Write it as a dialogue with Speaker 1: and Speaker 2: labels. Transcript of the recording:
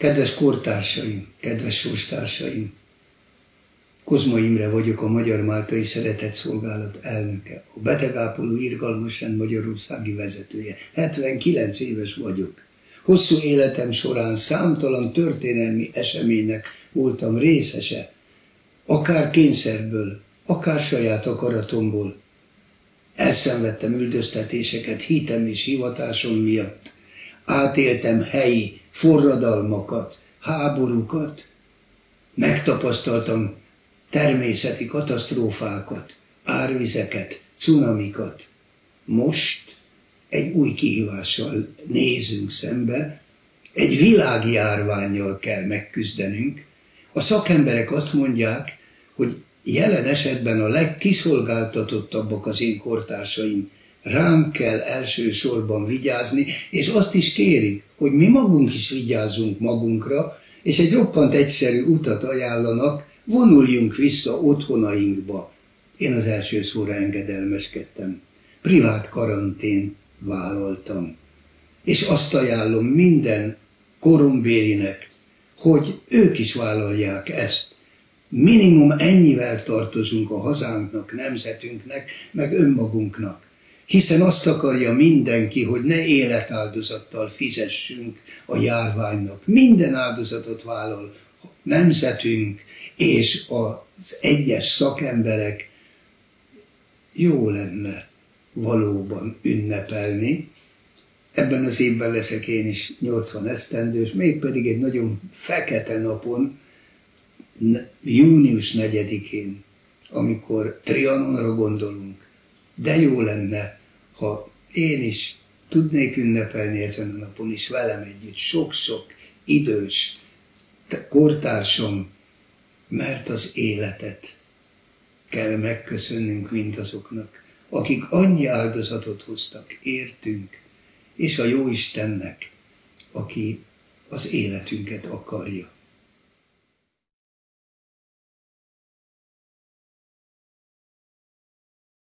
Speaker 1: Kedves kortársaim, kedves sorstársaim, Kozma Imre vagyok, a Magyar Máltai Szeretetszolgálat elnöke, a Betegápoló Irgalmas Rend magyarországi vezetője. 79 éves vagyok. Hosszú életem során számtalan történelmi eseménynek voltam részese, akár kényszerből, akár saját akaratomból. Elszenvedtem üldöztetéseket hitem és hivatásom miatt. Átéltem helyi forradalmakat, háborúkat, megtapasztaltam természeti katasztrófákat, árvizeket, cunamikat. Most egy új kihívással nézünk szembe, egy világjárvánnyal kell megküzdenünk. A szakemberek azt mondják, hogy jelen esetben a legkiszolgáltatottabbak az én kortársaim. Ránk kell elsősorban vigyázni, és azt is kérik, hogy mi magunk is vigyázzunk magunkra, és egy roppant egyszerű utat ajánlanak, vonuljunk vissza otthonainkba. Én az első szóra engedelmeskedtem. Privát karantén vállaltam. És azt ajánlom minden korombélinek, hogy ők is vállalják ezt. Minimum ennyivel tartozunk a hazánknak, nemzetünknek, meg önmagunknak. Hiszen azt akarja mindenki, hogy ne életáldozattal fizessünk a járványnak. Minden áldozatot vállal a nemzetünk és az egyes szakemberek. Jó lenne valóban ünnepelni. Ebben az évben leszek én is 80 esztendős, mégpedig egy nagyon fekete napon, június 4-én, amikor Trianonra gondolunk. De jó lenne, ha én is tudnék ünnepelni ezen a napon is velem együtt sok-sok idős kortársam, mert az életet kell megköszönnünk mindazoknak, akik annyi áldozatot hoztak értünk, és a Jóistennek, aki az életünket akarja.